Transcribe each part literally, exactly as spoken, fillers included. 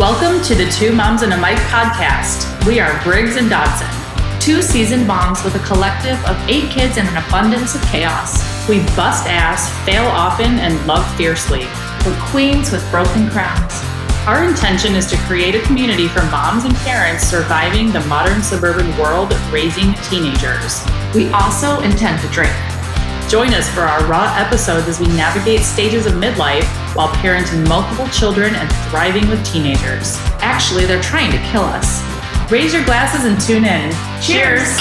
Welcome to the Two Moms and a Mic podcast. We are Briggs and Dodson, two seasoned moms with a collective of eight kids and an abundance of chaos. We bust ass, fail often, and love fiercely. We're queens with broken crowns. Our intention is to create a community for moms and parents surviving the modern suburban world raising teenagers. We also intend to drink. Join us for our raw episodes as we navigate stages of midlife while parenting multiple children and thriving with teenagers. Actually, they're trying to kill us. Raise your glasses and tune in. Cheers!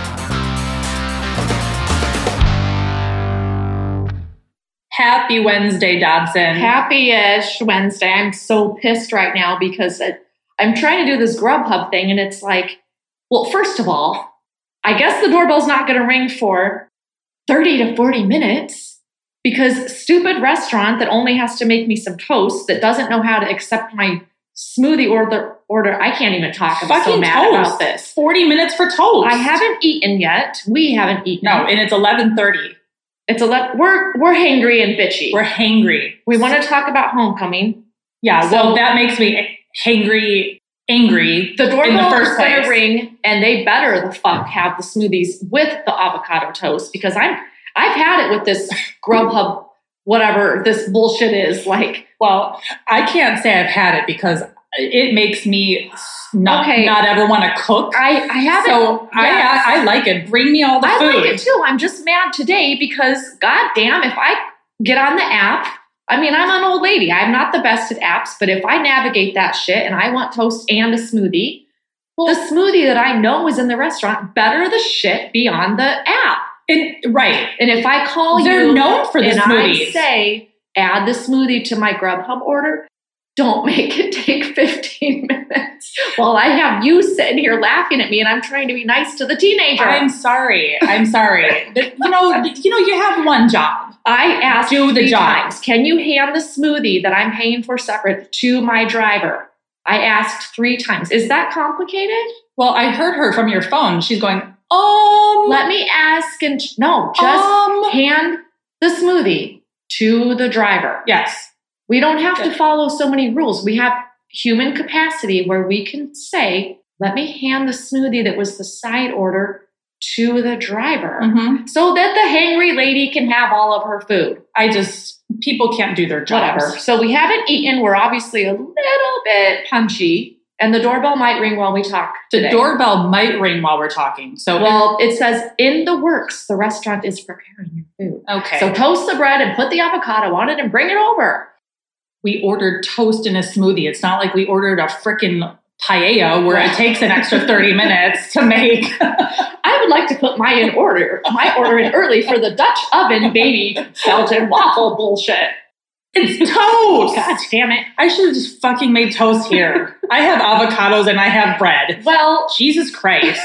Happy Wednesday, Dodson. Happy-ish Wednesday. I'm so pissed right now because it, I'm trying to do this Grubhub thing and it's like, well, first of all, I guess the doorbell's not going to ring for thirty to forty minutes because stupid restaurant that only has to make me some toast that doesn't know how to accept my smoothie order. order. I can't even talk. I'm Fucking so mad toast. about this. forty minutes for toast. I haven't eaten yet. We haven't eaten. No, and it's eleven thirty. It's a le- we're we're hangry and bitchy. We're hangry. We want to talk about homecoming. Yeah, So- well, that makes me hangry, angry The doorbell in the first is going place. to ring, and they better the fuck have the smoothies with the avocado toast because I'm I've had it with this Grubhub, whatever this bullshit is. Like, Well, I can't say I've had it because it makes me not, Okay. not ever want to cook. I I haven't. So Yes. I, I like it. Bring me all the I food. like it too. I'm just mad today because, goddamn, if I get on the app, I mean, I'm an old lady. I'm not the best at apps, but if I navigate that shit and I want toast and a smoothie, the smoothie that I know is in the restaurant better the shit be on the app. And- right. And if I call They're you known for the and smoothies. I say, add the smoothie to my Grubhub order, don't make it take fifteen minutes while I have you sitting here laughing at me and I'm trying to be nice to the teenager. I'm sorry. I'm sorry. But, you know, you know, you have one job. I asked Do the three job. times, can you hand the smoothie that I'm paying for separate to my driver? I asked three times. Is that complicated? Well, I heard her from your phone. She's going, um, Let me ask and no, just um, hand the smoothie to the driver. yes. We don't have to follow so many rules. We have human capacity where we can say, let me hand the smoothie that was the side order to the driver Mhm. so that the hangry lady can have all of her food. I just, people can't do their jobs. Whatever. So we haven't eaten. We're obviously a little bit punchy. And the doorbell might ring while we talk The today. doorbell might ring while we're talking. So, Well, it says in the works, the restaurant is preparing your food. okay. So toast the bread and put the avocado on it and bring it over. we ordered toast in a smoothie. It's not like we ordered a frickin' paella where it takes an extra thirty minutes to make. I would like to put my in order, my order in early for the Dutch oven baby Belgian waffle bullshit. It's toast. God damn it. I should have just fucking made toast here. I have avocados and I have bread. Well, Jesus Christ.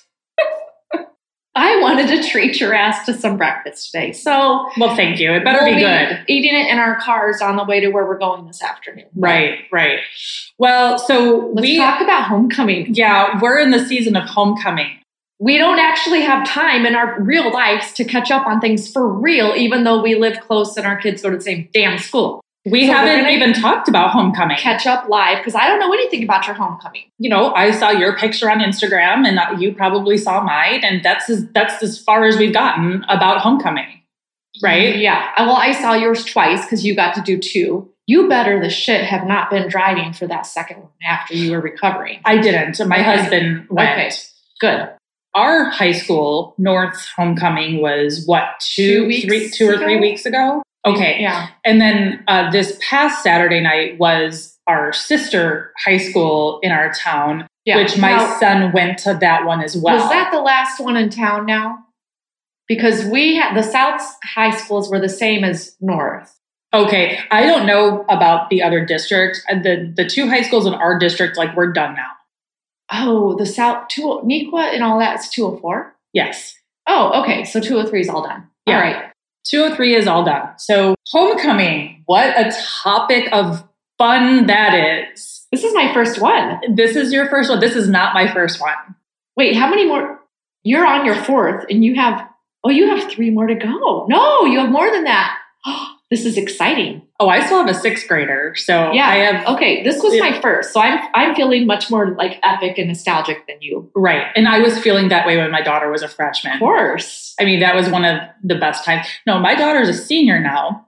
I wanted to treat your ass to some breakfast today. So Well, thank you. It better we'll be good. eating it in our cars on the way to where we're going this afternoon. Right, right. Well, so Let's we, talk about homecoming. yeah, we're in the season of homecoming. We don't actually have time in our real lives to catch up on things for real, even though we live close and our kids go to the same damn school. We So we're haven't gonna even talked about homecoming. Catch up live because I don't know anything about your homecoming. You know, I saw your picture on Instagram and uh, you probably saw mine, and that's as, that's as far as we've gotten about homecoming, right? Yeah. Uh, Well, I saw yours twice because you got to do two. You better the shit have not been driving for that second one after you were recovering. I didn't. My Okay. husband went. Okay. Good. Our high school, North's homecoming was what, two, Two weeks three, two or three ago? weeks ago? Okay. Yeah. And then uh, this past Saturday night was our sister high school in our town, Yeah. which my Now, son went to that one as well. was that the last one in town now? Because we had the South high schools were the same as North. Okay. I don't know about the other district. Uh, The the two high schools in our district, like, we're done now. Oh, the South two Nequa and all that is two oh four. Yes. Oh, okay. So two oh three is all done. Yeah. All right. two oh three is all done. So homecoming, what a topic of fun that is. This is my first one. This is your first one. This is not my first one. Wait, how many more? You're on your fourth, and you have, oh, you have three more to go. No, you have more than that. This is exciting. Oh, I still have a sixth grader. So Yeah. I have. Okay. This was my first. So I'm, I'm feeling much more like epic and nostalgic than you. Right. And I was feeling that way when my daughter was a freshman. Of course. I mean, that was one of the best times. No, my daughter's a senior now.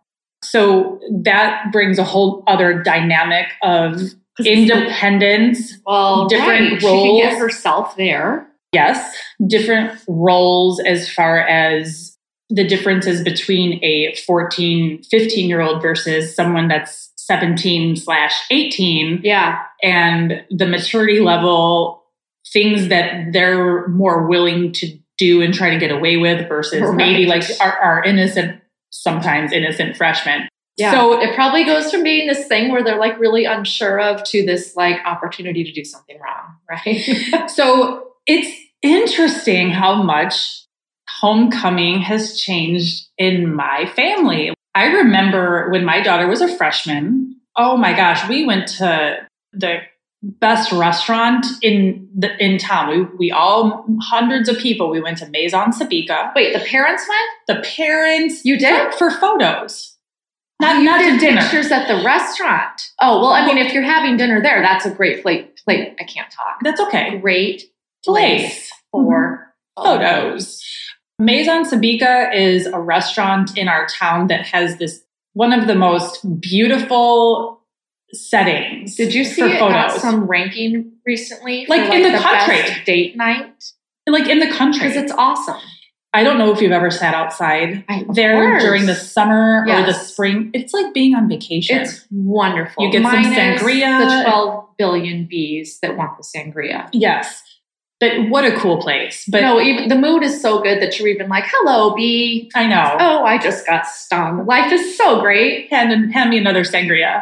So that brings a whole other dynamic of independence. Well, different right. roles. She can get herself there. Yes. Different roles as far as the differences between a fourteen, fifteen year old versus someone that's seventeen slash eighteen. Yeah. And the maturity level, things that they're more willing to do and try to get away with versus Right. maybe like our, our innocent, sometimes innocent freshmen. Yeah. So it probably goes from being this thing where they're like really unsure of to this like opportunity to do something wrong. Right. So it's interesting how much homecoming has changed in my family. I remember when my daughter was a freshman, oh my gosh, we went to the best restaurant in the in town. We we all, hundreds of people, we went to Maison Sabika. Wait, the parents went? The parents. You did? For, for photos. Not, oh, you not did to dinner. pictures at the restaurant. Oh, well, I mean, if you're having dinner there, that's a great plate. plate. I can't talk. That's okay. Great Place place for mm-hmm. photos. Maison Sabika is a restaurant in our town that has this one of the most beautiful settings. Did you see for it photos. got some ranking recently? Like, for, like in the, the country. Best date night? Like in the country. Because it's awesome. I don't know if you've ever sat outside I, there course. during the summer yes. or the spring. It's like being on vacation. It's wonderful. You get Minus some sangria. the twelve billion bees that want the sangria. Yes. But what a cool place. But no, even the mood is so good that you're even like, hello, bee. I know. Oh, I just got stung. Life is so great. Hand, hand me another sangria.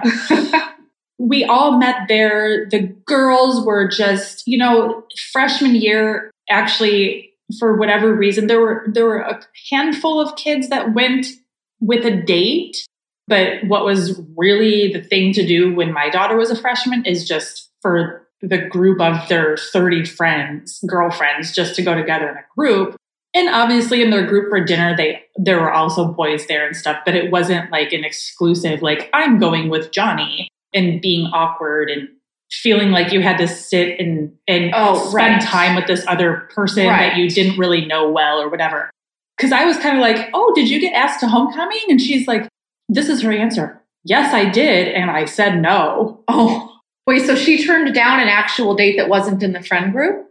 We all met there. The girls were just, you know, freshman year, actually, for whatever reason, there were there were a handful of kids that went with a date. But what was really the thing to do when my daughter was a freshman is just for the group of their thirty friends, girlfriends, just to go together in a group. And obviously in their group for dinner, they there were also boys there and stuff, but it wasn't like an exclusive, like I'm going with Johnny and being awkward and feeling like you had to sit and, and oh, spend right. time with this other person right. that you didn't really know well or whatever. Because I was kind of like, oh, did you get asked to homecoming? And she's like, this is her answer. Yes, I did. And I said no. Oh, wait, so she turned down an actual date that wasn't in the friend group?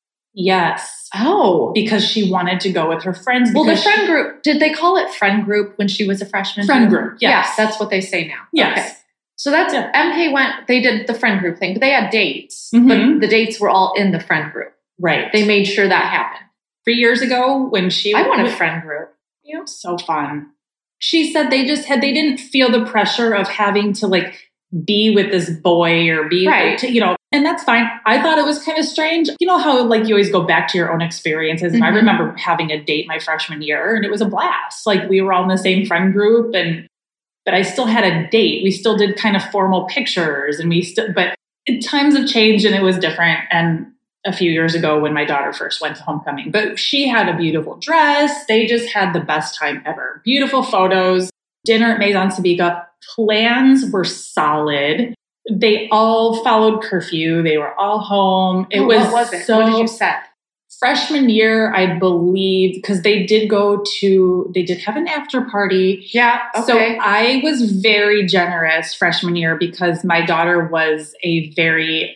Yes. Oh. Because she wanted to go with her friends. Well, the friend she, group, did they call it friend group when she was a freshman? Friend group, yes. Yes, that's what they say now. Yes. Okay. So that's, yeah. M K went, they did the friend group thing, but they had dates. Mm-hmm. But the dates were all in the friend group. Right. They made sure that happened. Three years ago when she... I want was, a friend group. You know, so fun. She said they just had, they didn't feel the pressure of having to like be with this boy or be, right. to, you know, and that's fine. I thought it was kind of strange. You know how like you always go back to your own experiences. And mm-hmm. I remember having a date my freshman year and it was a blast. Like we were all in the same friend group and, but I still had a date. We still did kind of formal pictures and we still, but times have changed and it was different. And a few years ago when my daughter first went to homecoming, but she had a beautiful dress. They just had the best time ever. Beautiful photos, dinner at Maison Sabika. Plans were solid. They all followed curfew. They were all home. It oh, was, what was it? So what did you set? Freshman year, I believe, because they did go to, they did have an after party. Yeah. Okay. So I was very generous freshman year because my daughter was a very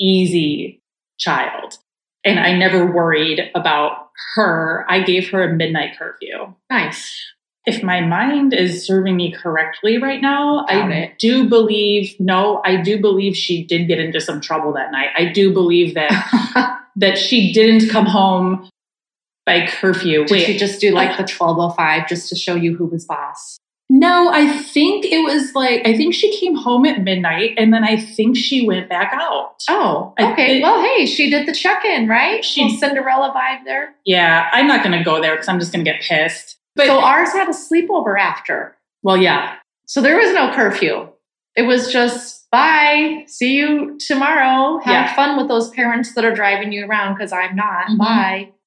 easy child. And I never worried about her. I gave her a midnight curfew. Nice. If my mind is serving me correctly right now, Got I it. do believe, no, I do believe she did get into some trouble that night. I do believe that that she didn't come home by curfew. Did Wait, she just do like the twelve oh five just to show you who was boss? No, I think it was like, I think she came home at midnight and then I think she went back out. Oh, I- okay. it- well, hey, she did the check-in, right? She- Little Cinderella vibe there. Yeah, I'm not going to go there because I'm just going to get pissed. But, So ours had a sleepover after. well, yeah. So there was no curfew. It was just, bye, see you tomorrow. Have Yeah. fun with those parents that are driving you around because I'm not. Mhm. Bye.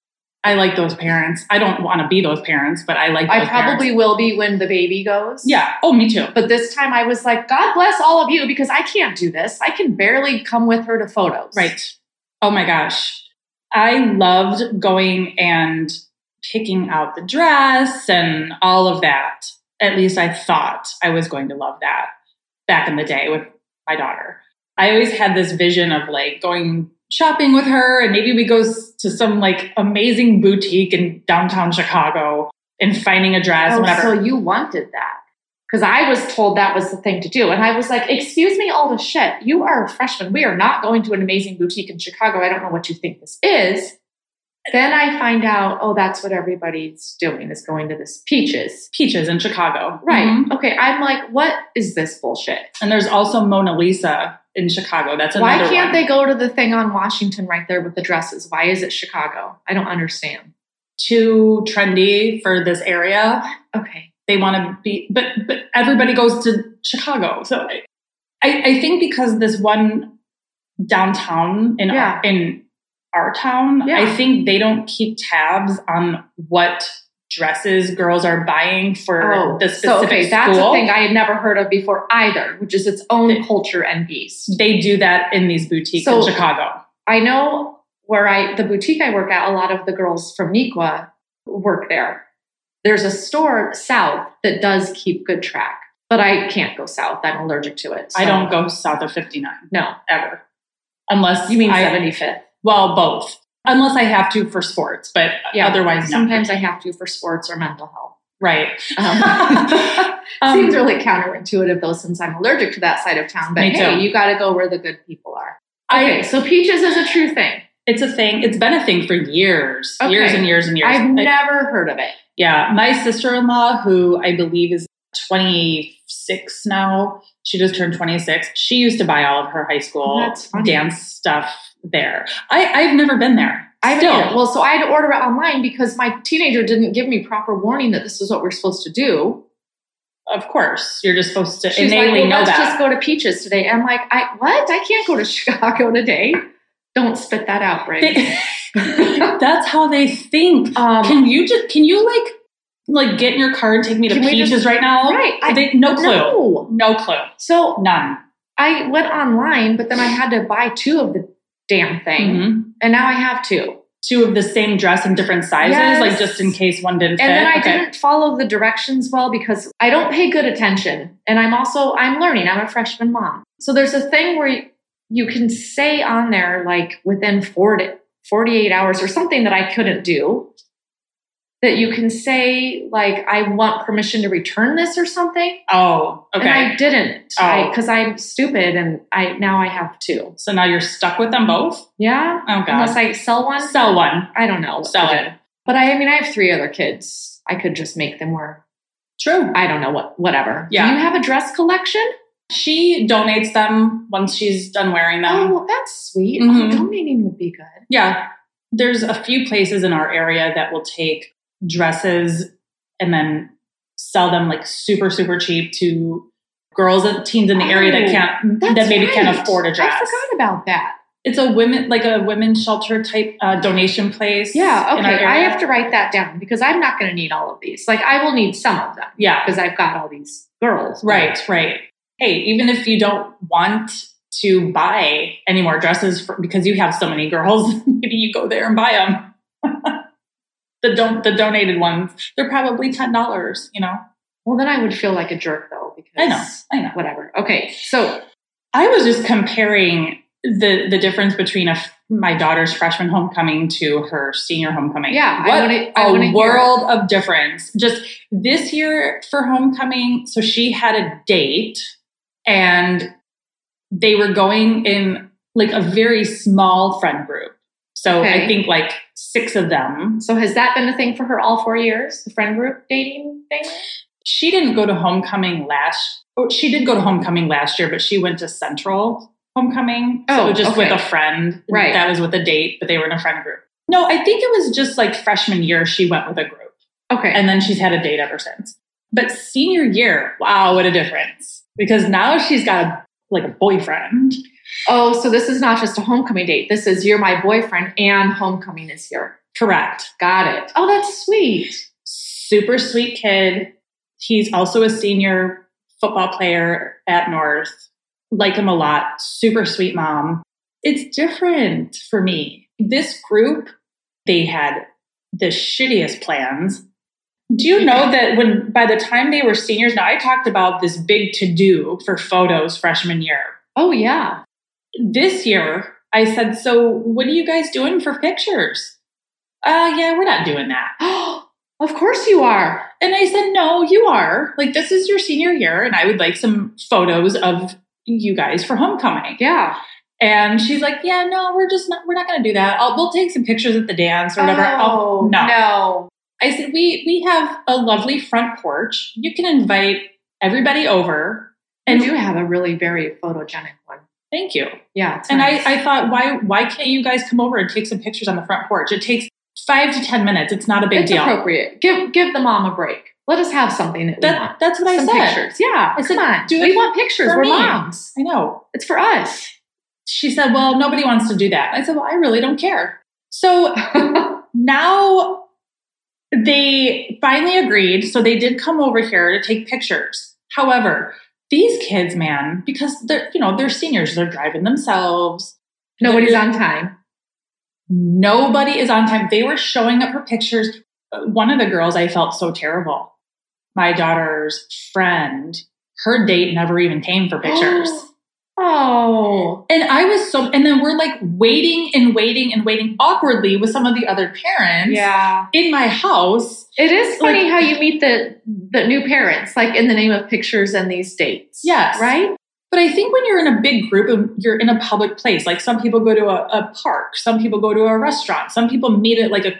I like those parents. I don't want to be those parents, but I like those I probably parents. will be when the baby goes. Yeah. Oh, me too. But this time I was like, God bless all of you because I can't do this. I can barely come with her to photos. Right. Oh my gosh. I loved going and picking out the dress and all of that. At least I thought I was going to love that back in the day with my daughter. I always had this vision of like going shopping with her and maybe we go to some like amazing boutique in downtown Chicago and finding a dress Oh, or whatever. so you wanted that. Because I was told that was the thing to do. And I was like, excuse me, all the shit. You are a freshman. We are not going to an amazing boutique in Chicago. I don't know what you think this is. Then I find out, oh, that's what everybody's doing is going to this Peaches. Peaches in Chicago. Right. Mhm. Okay. I'm like, what is this bullshit? And there's also Mona Lisa in Chicago. That's another Why can't one. they go to the thing on Washington right there with the dresses? Why is it Chicago? I don't understand. Too trendy for this area. Okay. They want to be, but but everybody goes to Chicago. So I, I, I think because this one downtown in Yeah. our, in our town, Yeah. I think they don't keep tabs on what dresses girls are buying for Oh, the so specific okay, that's school. a thing I had never heard of before either, which is its own culture and beast. They do that in these boutiques So- in Chicago. I know where I, the boutique I work at, a lot of the girls from Nequa work there. There's a store south that does keep good track, but I can't go south. I'm allergic to it. I so- don't go south of fifty-nine No. ever, unless You mean I, seventy-fifth? Well, both. Unless I have to for sports, but Yeah. otherwise, no. Sometimes I have to for sports or mental health. Right. Um, Um, Seems really counterintuitive though, since I'm allergic to that side of town. But Me hey, too. you got to go where the good people are. I- Okay, so Peaches is a true thing. It's a thing. It's been a thing for years, Okay. years and years and years. I've I- never heard of it. yeah. My sister-in-law, who I believe is twenty-six now, she just turned twenty-six. She used to buy all of her high school That's funny. dance stuff there. I, I've never been there. I Still. Still. Well, so I had to order it online because my teenager didn't give me proper warning that this is what we're supposed to do. Of course. You're just supposed to She's innately like, well, know let's that. just go to Peaches today. And I'm like, I what? I can't go to Chicago today. Don't spit that out, Brady. They- that's how they think. um, Can you just, can you like, like get in your car and take me to Can we Peaches just- right now? right. I- They, no clue. no. No clue. So None. I went online, but then I had to buy two of the damn thing. Mhm. And now I have two. Two of the same dress in different sizes, Yes. like just in case one didn't fit. And then I Okay. didn't follow the directions well because I don't pay good attention. And I'm also, I'm learning. I'm a freshman mom. So there's a thing where you, you can say on there, like within forty, forty-eight hours or something that I couldn't do, that you can say, like, I want permission to return this or something. Oh, okay. And I didn't Oh. because I'm stupid and I now I have two. So now you're stuck with them both? Yeah. Oh, God. Unless I sell one. Sell one. I don't know. what Sell to do. it. But I, I mean, I have three other kids. I could just make them wear. True. I don't know what, whatever. Yeah. Do you have a dress collection? She donates them once she's done wearing them. Oh, well, that's sweet. Mhm. Oh, donating would be good. Yeah. There's a few places in our area that will take dresses and then sell them like super, super cheap to girls and teens in the area that Oh, can't, That's that maybe can't right. afford a dress. I forgot about that. It's a women, like a women's shelter type uh, donation place. Yeah, in our okay. I area. have to write that down because I'm not going to need all of these. Like, I will need some of them Yeah. because I've got all these girls. Right, right. Hey, even if you don't want to buy any more dresses for, because you have so many girls, maybe you go there and buy them. the don- the donated ones, they're probably ten dollars, you know? Well, then I would feel like a jerk, though, because I know, I know. whatever. Okay, so I was just comparing the the difference between a, f- my daughter's freshman homecoming to her senior homecoming. Yeah, I what wanna- I a wanna hear world of difference. Just this year for homecoming, so she had a date and they were going in like a very small friend group. So Okay. I think like six of them. So has that been a thing for her all four years, the friend group dating thing? She didn't go to homecoming last. Oh, she did go to homecoming last year, but she went to Central homecoming. So Oh, it was just okay. with a friend. Right. That was with a date, but they were in a friend group. No, I think it was just like freshman year she went with a group. Okay. And then she's had a date ever since. But senior year, wow, what a difference. Because now she's got a, like a boyfriend. oh, so this is not just a homecoming date. This is you're my boyfriend and homecoming is here. Correct. Got it. Oh, that's sweet. Super sweet kid. He's also a senior football player at North. Like him a lot. Super sweet mom. It's different for me. This group, they had the shittiest plans. Do you know that when by the time they were seniors, now I talked about this big to-do for photos freshman year. Oh, yeah. This year, I said, so what are you guys doing for pictures? Uh, yeah, we're not doing that. Oh, of course you are. And I said, no, you are. Like, this is your senior year, and I would like some photos of you guys for homecoming. Yeah. And she's like, yeah, no, we're just not, we're not going to do that. I'll, we'll take some pictures at the dance or whatever. Oh, oh, no. no. I said, we we have a lovely front porch. You can invite everybody over. And you have a really very photogenic one. Thank you. Yeah. It's and nice. I, I thought, why why can't you guys come over and take some pictures on the front porch? It takes five to ten minutes. It's not a big it's deal. It's appropriate. Give give the mom a break. Let us have something that we that, want. That's what some I said. Pictures. Yeah. I said, come on. Do we it want pictures. We're me. moms. I know. It's for us. She said, well, nobody wants to do that. I said, well, I really don't care. So now they finally agreed. So they did come over here to take pictures. However, these kids, man, because they're, you know, they're seniors, they're driving themselves. Nobody's on time. Nobody is on time. They were showing up for pictures. One of the girls, I felt so terrible. My daughter's friend, her date never even came for pictures. Oh. And I was so, and then we're like waiting and waiting and waiting awkwardly with some of the other parents. Yeah. In my house. It is funny like, how you meet the, the new parents, like in the name of pictures and these dates. Yes. Right? But I think when you're in a big group and you're in a public place, like some people go to a, a park, some people go to a restaurant, some people meet at like a,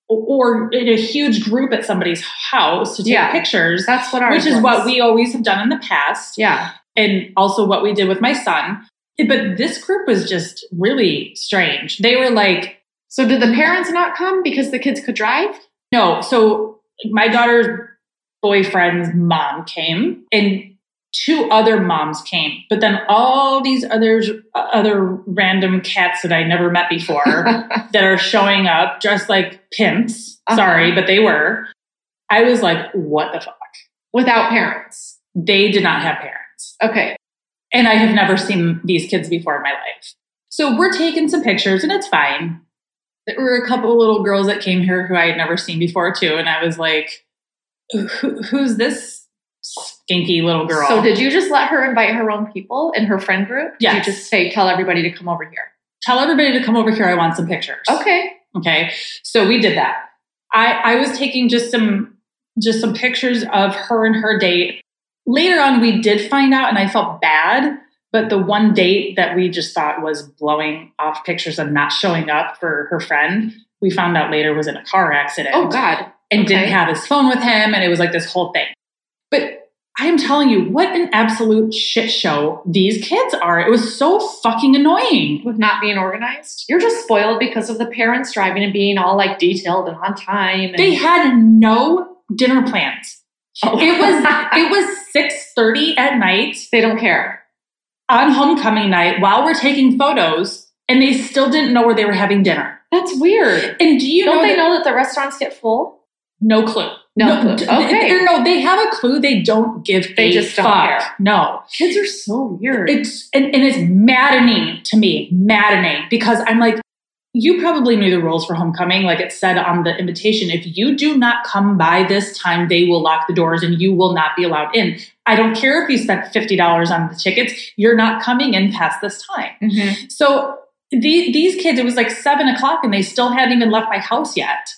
or in a huge group at somebody's house to take yeah. pictures. That's what ours Which is was. what we always have done in the past. Yeah. And also what we did with my son. But this group was just really strange. They were like... So did the parents not come because the kids could drive? No. So my daughter's boyfriend's mom came and two other moms came. But then all these others, other random cats that I never met before that are showing up dressed like pimps. Uh-huh. Sorry, but they were. I was like, what the fuck? Without parents? They did not have parents. Okay. And I have never seen these kids before in my life. So we're taking some pictures and it's fine. There were a couple of little girls that came here who I had never seen before too. And I was like, Who, who's this stinky little girl? So did you just let her invite her own people in her friend group? Yes. Did you just say, tell everybody to come over here? Tell everybody to come over here. I want some pictures. Okay. Okay. So we did that. I, I was taking just some, just some pictures of her and her date. Later on, we did find out, and I felt bad, but the one date that we just thought was blowing off pictures and not showing up for her friend, we found out later was in a car accident. Oh, God. And okay. didn't have his phone with him, and it was like this whole thing. But I am telling you, what an absolute shit show these kids are. It was so fucking annoying. With not being organized? You're just spoiled because of the parents driving and being all, like, detailed and on time. And- they had no dinner plans. Oh. It was it was six thirty at night. They don't care. On homecoming night while we're taking photos, and they still didn't know where they were having dinner. That's weird. And do you don't know they that, know that the restaurants get full? No clue. No, no clue. Okay. They, no, they have a clue. They don't give they a just fuck. Don't care. No. Kids are so weird. It's and, and it's maddening to me. Maddening. Because I'm like, you probably knew the rules for homecoming. Like it said on the invitation, if you do not come by this time, they will lock the doors and you will not be allowed in. I don't care if you spent fifty dollars on the tickets. You're not coming in past this time. Mm-hmm. So the, these kids, it was like seven o'clock and they still hadn't even left my house yet.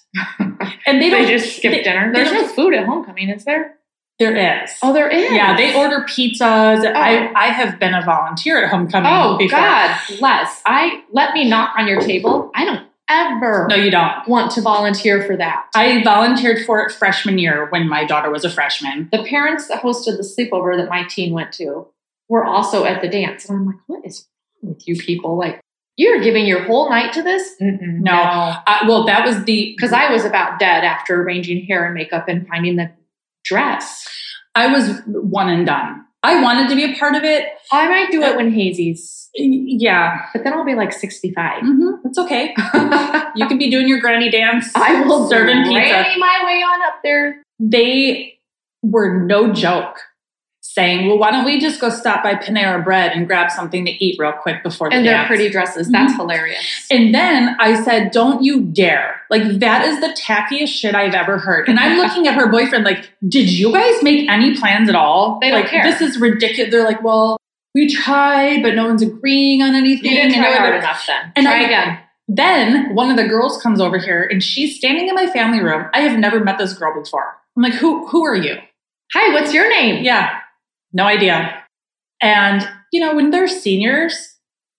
And they, they don't, just skipped they, dinner. There's no food at homecoming, is there? There is. Oh, there is? Yeah, they order pizzas. Oh. I, I have been a volunteer at homecoming oh, before. God, Les. I, let me knock on your table. I don't ever No, you don't. want to volunteer for that. I volunteered for it freshman year when my daughter was a freshman. The parents that hosted the sleepover that my teen went to were also at the dance. And I'm like, what is wrong with you people? Like, you're giving your whole night to this? Mm-mm, no. no. Uh, well, that was the... Because I was about dead after arranging hair and makeup and finding the dress. I was one and done. I wanted to be a part of it. I might do it when Hazy's. Yeah. But then I'll be like sixty-five. Mm-hmm. It's okay. You can be doing your granny dance. I will serving pizza. granny my way on up there. They were no joke saying, well, why don't we just go stop by Panera Bread and grab something to eat real quick before the And dance. their pretty dresses. That's Mm-hmm. hilarious. And then I said, don't you dare. Like, that is the tackiest shit I've ever heard. And I'm looking at her boyfriend like, did you guys make any plans at all? They don't like, care. This is ridiculous. They're like, well, we tried, but no one's agreeing on anything. You didn't And try they were hard like- enough then. And Try I- again. Then one of the girls comes over here and she's standing in my family room. I have never met this girl before. I'm like, who, who are you? Hi, what's your name? Yeah, no idea. And, you know, when they're seniors,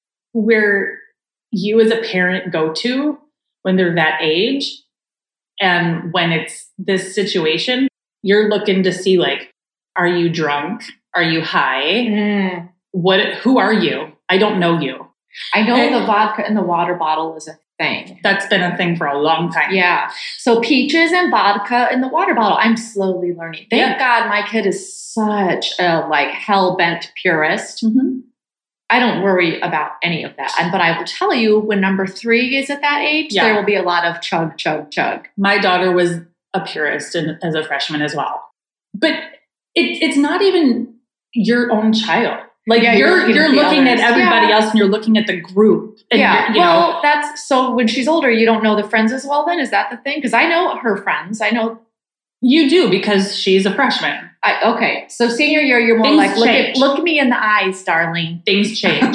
where you as a parent go to when they're that age, and when it's this situation, you're looking to see, like, are you drunk? Are you high? Mm. What? Who are you? I don't know you. I know And- the vodka in the water bottle is a thing. That's been a thing for a long time. Yeah. So peaches and vodka in the water bottle. I'm slowly learning. Thank Yeah. God my kid is such a like hell-bent purist. Mm-hmm. I don't worry about any of that. And but I will tell you, when number three is at that age, Yeah. there will be a lot of chug, chug, chug. My daughter was a purist in, as a freshman as well. But it, it's not even your own child. Like, Yeah, you're you're looking you're at the looking at others. everybody Yeah. else and you're looking at the group. And yeah. you're, you well, know, that's so when she's older, you don't know the friends as well then? Is that the thing? Because I know her friends. I know you do because she's a freshman. I okay. So senior year, you're more Things like look change. at look me in the eyes, darling. Things change.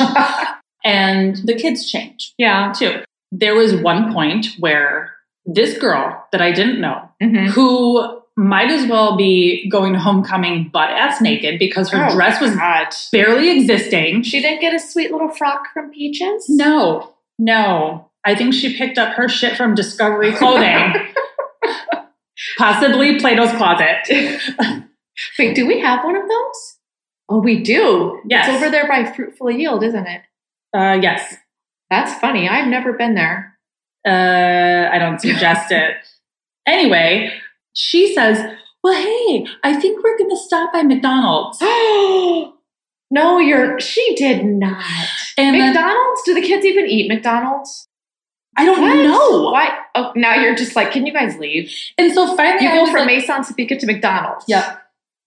And the kids change Yeah. too. There was one point where this girl that I didn't know, Mhm. who might as well be going to homecoming butt ass naked because her Oh, dress was God. barely existing. She didn't get a sweet little frock from Peaches? No, no. I think she picked up her shit from Discovery Clothing. Possibly Plato's Closet. Wait, do we have one of those? Oh, we do. Yes. It's over there by Fruitful Yield, isn't it? Uh, yes. That's funny. I've never been there. Uh, I don't suggest it. Anyway, she says, well, hey, I think we're going to stop by McDonald's. No, you're. She did not. And then- McDonald's? Do the kids even eat McDonald's? I don't What? know. Why? Oh, now you're just like, can you guys leave? And so finally, You I go was from like, Maison Topeka to McDonald's. yeah.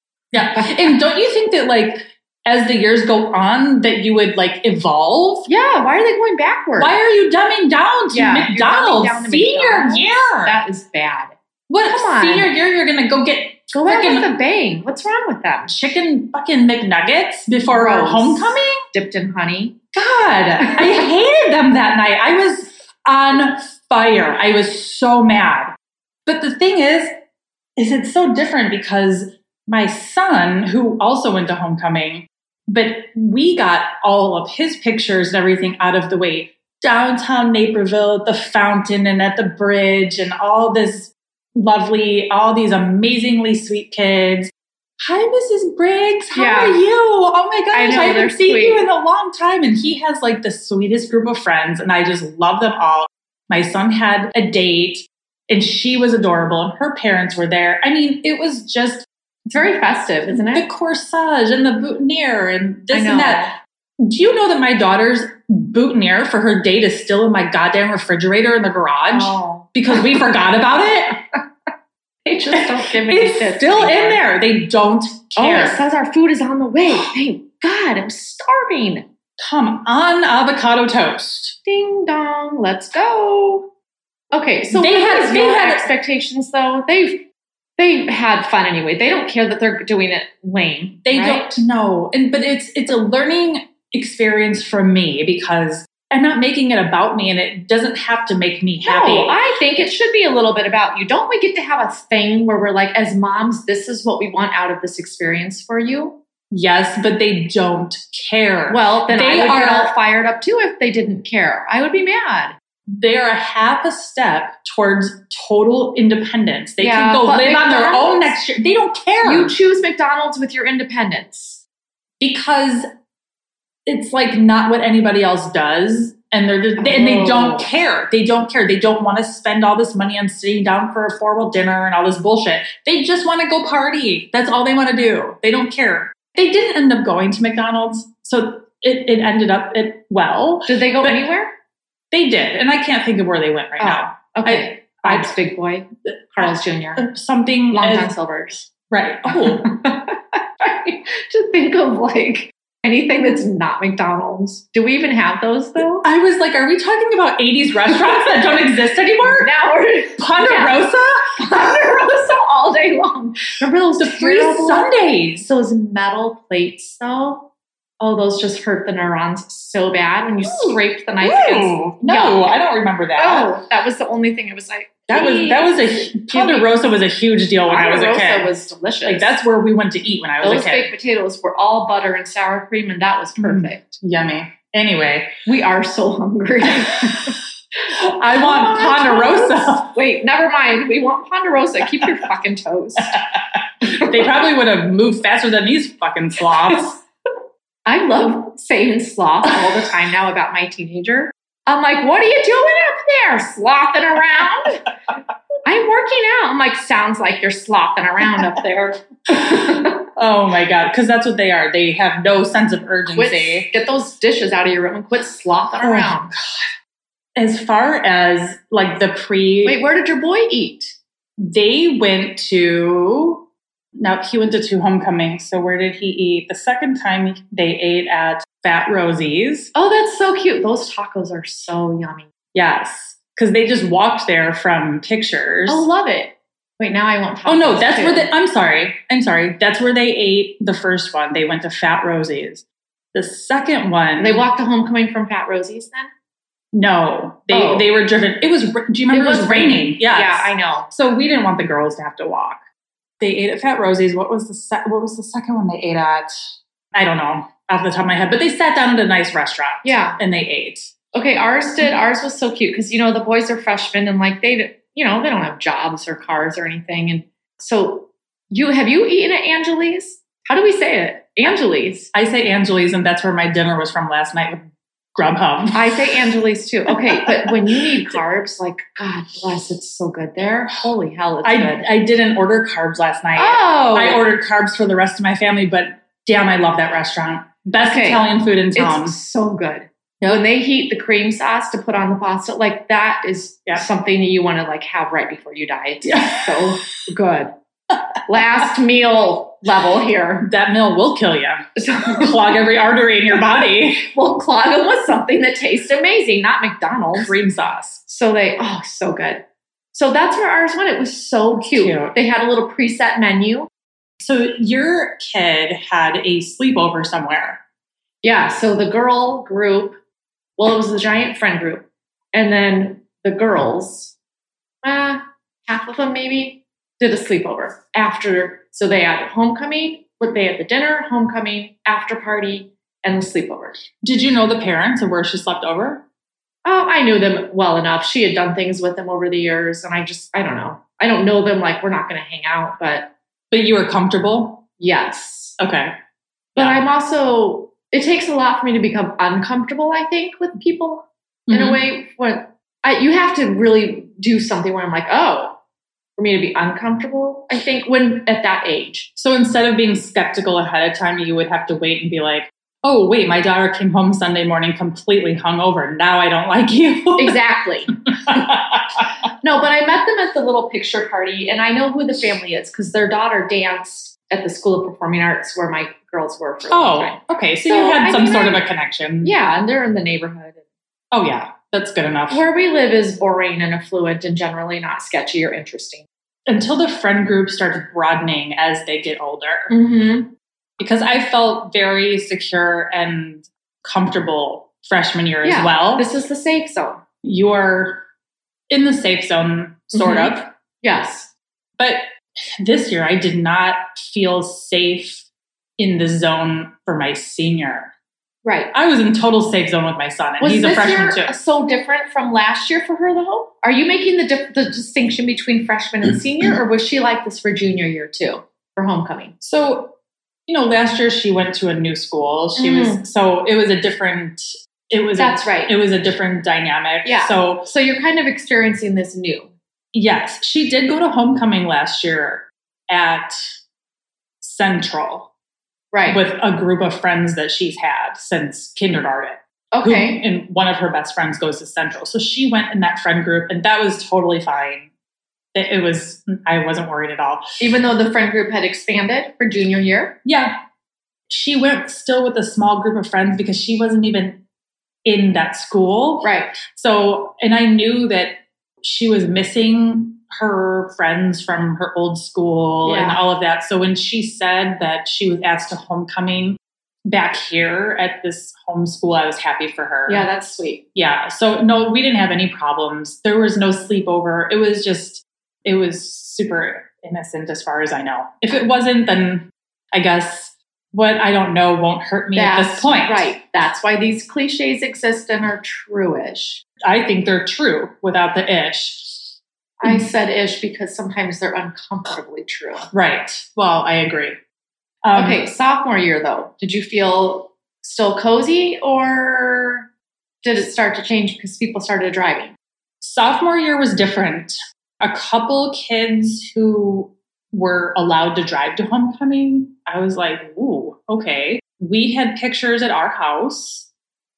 Yeah. And don't you think that, like, as the years go on, that you would, like, evolve? Yeah. Why are they going backwards? Why are you dumbing down to Yeah, you're dumbing McDonald's down to senior McDonald's. year? That is bad. What Come on. senior year you're gonna go get Go out Frickin- with a bang. What's wrong with them? chicken fucking McNuggets before Gross. homecoming? Dipped in honey. God, I hated them that night. I was on fire. I was so mad. But the thing is, is it's so different because my son, who also went to homecoming, but we got all of his pictures and everything out of the way. Downtown Naperville, at the fountain and at the bridge and all this lovely, all these amazingly sweet kids. Hi, Missus Briggs. How Yeah. are you? Oh my gosh, I I, know, haven't they're seen sweet. you in a long time. And he has like the sweetest group of friends, and I just love them all. My son had a date, and she was adorable, and her parents were there. I mean, it was just It's very festive, isn't the it? corsage and the boutonniere and this I know. and that. Do you know that my daughter's boutonniere for her date is still in my goddamn refrigerator in the garage Oh. because we forgot about it? They just don't give any It's shit still in anymore. there. They don't Oh, care. it says our food is on the way. Thank God, I'm starving. Come on, avocado toast. Ding dong, let's go. Okay, so They what had- is they your had- expectations though? They've they had fun anyway. They don't care that they're doing it lame. They right? don't know. And but it's it's a learning experience for me because I'm not making it about me, and it doesn't have to make me happy. No, I think it should be a little bit about you. Don't we get to have a thing where we're like, as moms, this is what we want out of this experience for you? Yes, but they don't care. Well, then They I would get are- all fired up too if they didn't care. I would be mad. They're a half a step towards total independence. They Yeah, can go but live on their McDonald's- own next year. They don't care You choose McDonald's with your independence. because it's like not what anybody else does. And they're just, they, and they Oh. don't care. They don't care. They don't want to spend all this money on sitting down for a formal dinner and all this bullshit. They just want to go party. That's all they want to do. They don't care. They didn't end up going to McDonald's, so it, it ended up it well. Did they go But anywhere? They did, and I can't think of where they went right Oh, now. Okay. I- Bob's Big Boy. Carl's Junior Uh, Something Long as- John Silver's. Right. Oh, Just think of like anything that's not McDonald's. Do we even have those though? I was like, are we talking about eighties restaurants that don't exist anymore? Now we're Ponderosa? Ponderosa all day long. Remember those The free terrible- Sundays. Those metal plates though? Oh, those just hurt the neurons so bad when you Ooh. scraped the knife Ooh, against. no, Yuck. I don't remember that. Oh, that was the only thing. It was like That was that was a Ponderosa was a huge deal when I was a Ponderosa kid. was delicious. Like that's where we went to eat when I was Those a kid. baked potatoes were all butter and sour cream, and that was perfect. Yummy. Anyway, We are so hungry. I want Ponderosa. Wait, never mind. We want Ponderosa. Keep your fucking toast. They probably would have moved faster than these fucking sloths. I love saying sloth all the time now about my teenager. I'm like, what are you doing up there? Slothing around? I'm working out. I'm like, sounds like you're slothing around up there. Oh my god, because that's what they are. They have no sense of urgency. Quit, get those dishes out of your room and quit slothing Oh, around. As far as like the pre, Wait, where did your boy eat? they went to. Now he went to two homecomings. So where did he eat? The second time they ate at Fat Rosie's. Oh, that's so cute. Those tacos are so yummy. Yes, because they just walked there from pictures. Oh, love it. Wait, now I want tacos. Oh no, that's too. where they. I'm sorry. I'm sorry. That's where they ate the first one. They went to Fat Rosie's. The second one, They walked to homecoming from Fat Rosie's then? no, they Oh. they were driven. It was. Do you remember? It was, raining. Yes. Yeah, I know. So we didn't want the girls to have to walk. They ate at Fat Rosie's. What was the se- What was the second one they ate at? I don't know off the top of my head. But they sat down at a nice restaurant. Yeah. and they ate. Okay, ours did. Ours was so cute because, you know, the boys are freshmen and like they, you know, they don't have jobs or cars or anything. And so you, have you eaten at Angeli's? How do we say it? Angeli's. I say Angeli's, and that's where my dinner was from last night with Grubhub. I say Angeli's too. Okay, but when you need carbs, like, God bless, it's so good there. Holy hell, it's I good. I didn't order carbs last night. Oh. I ordered carbs for the rest of my family, but damn, I love that restaurant. Best Okay. Italian food in town. It's so good. When they heat the cream sauce to put on the pasta, like that is Yeah. something that you want to like have right before you die. It's Yeah. so good. Last meal level here. That meal will kill you. So, Clog every artery in your body. we'll clog them with something that tastes amazing, not McDonald's. Cream sauce. So they, oh, so good. So that's where ours went. It was so cute. Cute. They had a little preset menu. So your kid had a sleepover somewhere. Yeah. So the girl group, well, it was the giant friend group. And then the girls, uh, half of them maybe, did a sleepover after. So they had homecoming, but they had the dinner, homecoming, after party, and the sleepover. Did you know the parents of where she slept over? Oh, I knew them well enough. She had done things with them over the years. And I just, I don't know. I don't know them like we're not going to hang out, but But you were comfortable? yes. Okay. But Yeah. I'm also, it takes a lot for me to become uncomfortable, I think, with people in Mhm. a way. When I, you have to really do something where I'm like, oh, for me to be uncomfortable, I think, when at that age. So instead of being skeptical ahead of time, you would have to wait and be like, oh, wait, my daughter came home Sunday morning completely hungover. Now I don't like you. Exactly. No, but I met them at the little picture party, and I know who the family is because their daughter danced at the School of Performing Arts where my girls were for a long time. Oh, okay. So, So, you had I some mean, sort I- of a connection. Yeah, and they're in the neighborhood. Oh, yeah. That's good enough. Where we live is boring and affluent and generally not sketchy or interesting. Until the friend group starts broadening as they get older. Mm-hmm. Because I felt very secure and comfortable freshman year Yeah, as well. This is the safe zone. You're in the safe zone, sort Mhm. of. Yes. But this year, I did not feel safe in the zone for my senior. Right. I was in total safe zone with my son, and Was he's a this freshman year too. so different from last year for her, though? Are you making the dif- the distinction between freshman and senior, or was she like this for junior year too, for homecoming? So, you know, last year she went to a new school. She Mm. was so it was a different. It was That's a, right. It was a different dynamic. Yeah. So So you're kind of experiencing this new. yes, she did go to homecoming last year at Central. Right. with a group of friends that she's had since kindergarten. Okay. Who, and one of her best friends goes to Central. So she went in that friend group, and that was totally fine. It, it was, I wasn't worried at all. Even though the friend group had expanded for junior year? Yeah. She went still with a small group of friends because she wasn't even in that school. Right. So, and I knew that she was missing her friends from her old school Yeah. and all of that. So when she said that she was asked to homecoming back here at this homeschool, I was happy for her. Yeah, that's sweet. Yeah. So no, we didn't have any problems. There was no sleepover. It was just, it was super innocent as far as I know. If it wasn't, then I guess what I don't know won't hurt me That's at this point. Right. That's why these cliches exist and are true-ish. I think they're true without the ish. I said ish because sometimes they're uncomfortably true. Right. Well, I agree. Um, Okay, sophomore year though, did you feel still cozy or did it start to change because people started driving? Sophomore year was different. A couple kids who were allowed to drive to homecoming, I was like, ooh, okay. We had pictures at our house.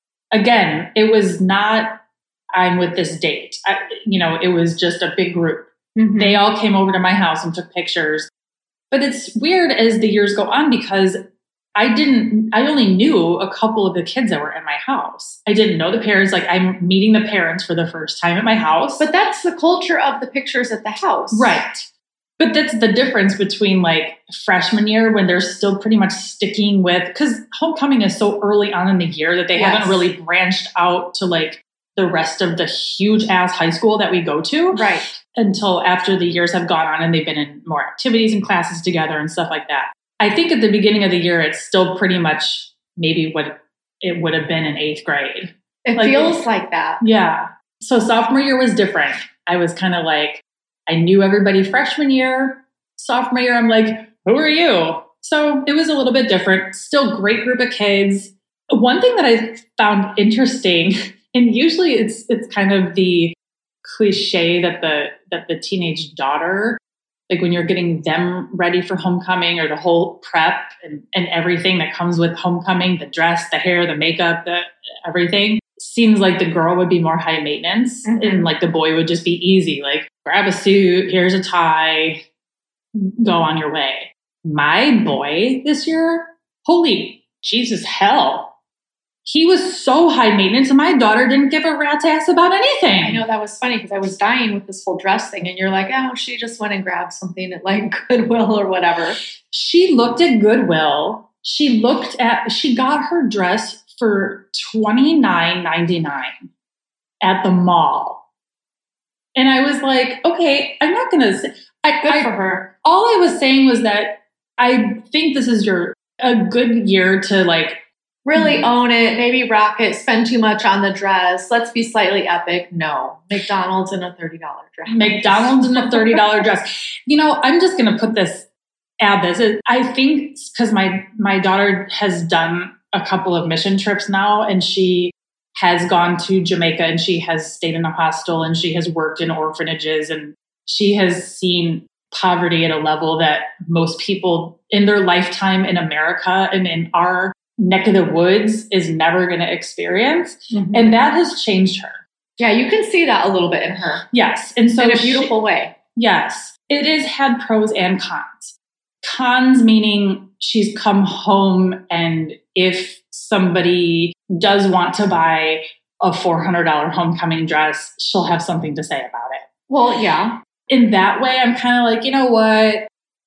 Again, it was not, I'm with this date. I, you know, it was just a big group. Mm-hmm. They all came over to my house and took pictures. But it's weird as the years go on because I didn't, I only knew a couple of the kids that were in my house. I didn't know the parents. Like I'm meeting the parents for the first time at my house. But that's the culture of the pictures at the house. Right. But that's the difference between like freshman year when they're still pretty much sticking with, because homecoming is so early on in the year that they Yes. haven't really branched out to like the rest of the huge ass high school that we go to. Right. Until after the years have gone on and they've been in more activities and classes together and stuff like that. I think at the beginning of the year, it's still pretty much maybe what it would have been in eighth grade. It Like, feels like that. Yeah. So sophomore year was different. I was kind of like, I knew everybody freshman year. Sophomore year, I'm like, who are you? So it was a little bit different. Still great group of kids. One thing that I found interesting, and usually it's it's kind of the cliche that the that the teenage daughter, like when you're getting them ready for homecoming or the whole prep and, and everything that comes with homecoming, the dress, the hair, the makeup, the everything, seems like the girl would be more high maintenance Mhm. and like the boy would just be easy. Like grab a suit, here's a tie, go on your way. My boy this year, holy Jesus hell. He was so high maintenance and my daughter didn't give a rat's ass about anything. I know that was funny because I was dying with this whole dress thing and you're like, oh, she just went and grabbed something at like Goodwill or whatever. She looked at Goodwill. She looked at, she got her dress for twenty-nine ninety-nine at the mall. And I was like, okay, I'm not going to say, I, Good I, for her. all I was saying was that I think this is your, a good year to like, Really own it, maybe rock it, spend too much on the dress. Let's be slightly epic. No. McDonald's in a thirty dollars dress. McDonald's in a thirty dollars dress. You know, I'm just going to put this, add this. I think because my, my daughter has done a couple of mission trips now and she has gone to Jamaica and she has stayed in a hostel and she has worked in orphanages and she has seen poverty at a level that most people in their lifetime in America and in our neck of the woods is never going to experience. Mm-hmm. And that has changed her. Yeah, you can see that a little bit in her. Yes. And so in a she- beautiful way. Yes, it has had pros and cons. Cons meaning she's come home and if somebody does want to buy a four hundred dollars homecoming dress, she'll have something to say about it. Well, yeah. In that way, I'm kind of like, you know what?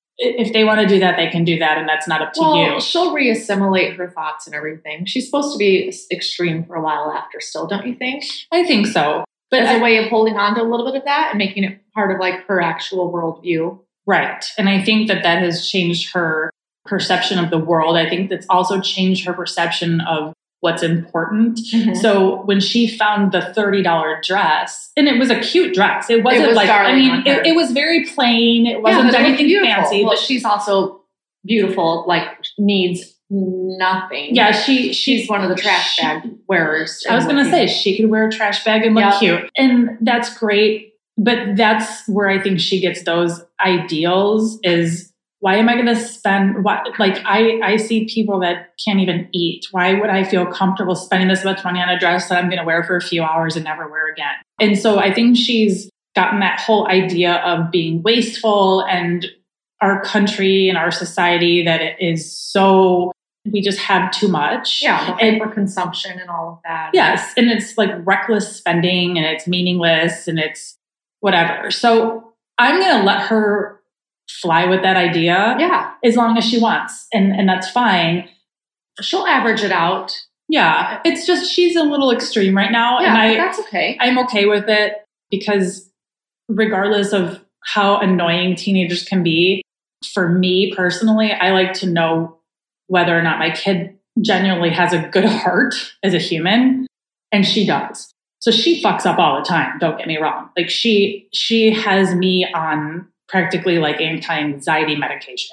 If they want to do that, they can do that, and that's not up to Well, you. she'll reassimilate her thoughts and everything. She's supposed to be extreme for a while after still, don't you think? I think so. But As I- a way of holding on to a little bit of that and making it part of like her actual worldview. Right. And I think that that has changed her perception of the world. I think that's also changed her perception of what's important. Mhm. So when she found the thirty dollars dress, and it was a cute dress, it wasn't was like, I darling mean, on her. it, it was very plain. It Yeah, wasn't but it looked anything beautiful. fancy. Well, But she's also beautiful, like needs nothing. yeah, she, She's one of the trash bag wearers. I was going to say she could wear a trash bag and look Yep. cute. And that's great. But that's where I think she gets those ideals is why am I going to spend what, like I, I see people that can't even eat. Why would I feel comfortable spending this much money on a dress that I'm going to wear for a few hours and never wear again? And so I think she's gotten that whole idea of being wasteful, and our country and our society that it is so, we just have too much. Yeah, the and hyper-consumption and all of that. Yes, and it's like reckless spending, and it's meaningless, and it's whatever. So I'm going to let her fly with that idea. Yeah. As long as she wants. And and that's fine. She'll average it out. Yeah. It's just, she's a little extreme right now. Yeah, and I, that's okay. I'm okay with it, because regardless of how annoying teenagers can be, for me personally, I like to know whether or not my kid genuinely has a good heart as a human. And she does. So she fucks up all the time. Don't get me wrong. Like she, she has me on practically like anti-anxiety medication.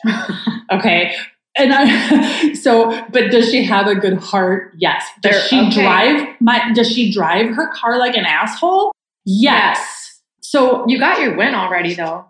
Okay. And I, so, but does she have a good heart? Yes. Does They're- she okay. drive my, does she drive her car like an asshole? Yes. So, You got your win already, though.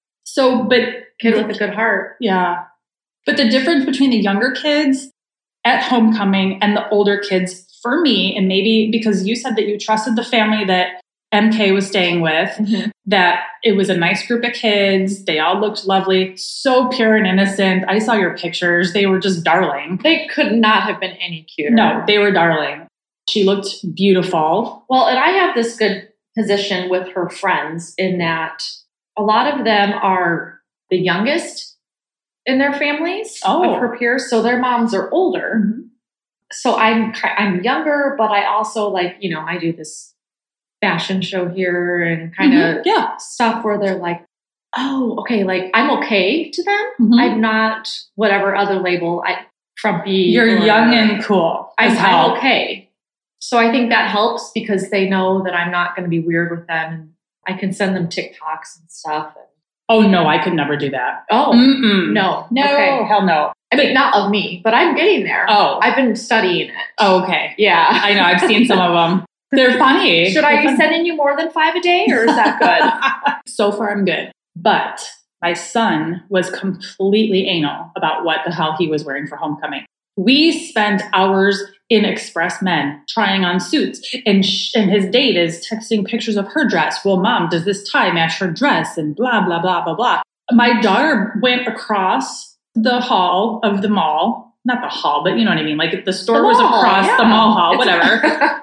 so, but Kid with a good heart. yeah. But the difference between the younger kids at homecoming and the older kids for me, and maybe because you said that you trusted the family that M K was staying with, Mm-hmm. that it was a nice group of kids. They all looked lovely, so pure and innocent. I saw your pictures. They were just darling. They could not have been any cuter. No, they were darling. She looked beautiful. Well, and I have this good position with her friends in that a lot of them are the youngest in their families Oh. of her peers. So their moms are older. Mm-hmm. So I'm ki- I'm younger, but I also like, you know, I do this fashion show here and kind of Mhm. Yeah. stuff where they're like, oh, okay, like I'm okay to them. Mhm. I'm not whatever other label I frumpy. You're or- young and cool. I'm, as I'm hell. okay. So I think that helps because they know that I'm not going to be weird with them, and I can send them TikToks and stuff. And, Oh, no, I could never do that. oh, Mm-mm. no. No, Okay. hell no. I mean, not of me, but I'm getting there. Oh. I've been studying it. Oh, okay. Yeah. I know. I've seen some of them. They're funny. Should They're I be funny. sending you more than five a day, or is that good? So far, I'm good. But my son was completely anal about what the hell he was wearing for homecoming. We spent hours in Express Men trying on suits, and sh- and his date is texting pictures of her dress. Well, mom, does this tie match her dress? And blah, blah, blah, blah, blah. My daughter went across the hall of the mall. Not the hall, but you know what I mean? Like the store The was mall, across yeah. the mall hall, It's- whatever.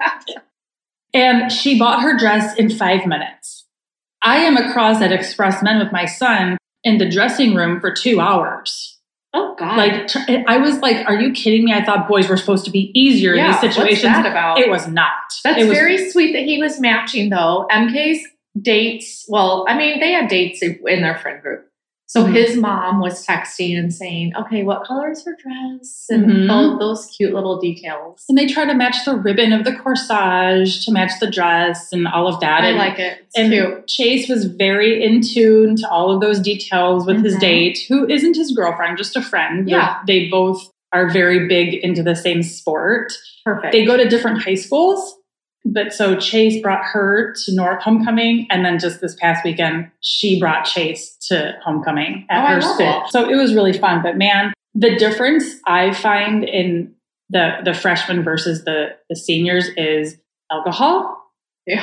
And she bought her dress in five minutes. I am across at Express Men with my son in the dressing room for two hours. Oh, God. Like, tr- I was like, are you kidding me? I thought boys were supposed to be easier yeah, in these situations. What's that about? It was not. That's it was, very sweet that he was matching, though. M K's dates, well, I mean, they had dates in their friend group. So Mhm. his mom was texting and saying, okay, what color is her dress? And Mhm. all those cute little details. And they try to match the ribbon of the corsage to match the dress and all of that. I and, like it. It's and cute. Chase was very in tune to all of those details with his Mhm. date, who isn't his girlfriend, just a friend. They're- Yeah. They both are very big into the same sport. Perfect. They go to different high schools. But so Chase brought her to North Homecoming. And then just this past weekend, she brought Chase to Homecoming at Oh, I her love school. it. So it was really fun. But man, the difference I find in the, the freshmen versus the, the seniors is alcohol, Yeah.